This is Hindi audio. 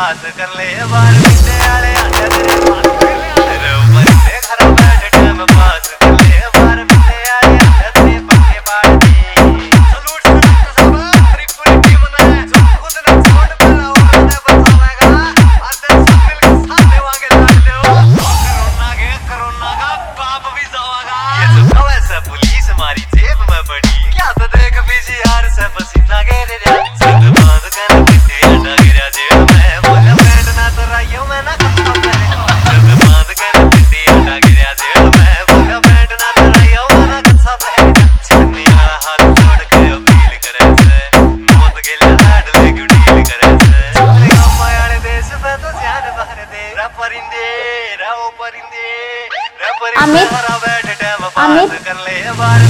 पास कर ले बार बिंदे आले आंटे तेरे पास कर ले ऊपर से खरा बैठ टाइम पास कर ले बार बिंदे आले आंटे तेरे पक्के बाड़ दी सलूट सब हरी पूरी टीम ने खुद ने छोड़ पड़ा और ने बतावेगा आधे सब मिलके साथ देवांगे लाड दे कोरोना का बाप भी जावागा ये तो वैसे पुलिस हमारी जेब में पड़ी क्या तो देख पीछे से पसीना गिर रहा सद बांध कर पिट्टी अंडा गिरा जेब में बोला बैंड ना तो राइयो मैं ना खत्म करे सद बांध कर पिट्टी अंडा गिरा जेब में बोला बैंड ना तो राइयो मैं ना खत्म करे छन्निया हाथ जोड़ के अपील करे से मौत के लाड ले डील करे से चलेगा मायाले देश पे तो ध्यान भर दे रा परिंदे रा ओ परिंदे रा परिंदे हरा बैठ टाइम पास कर ले बार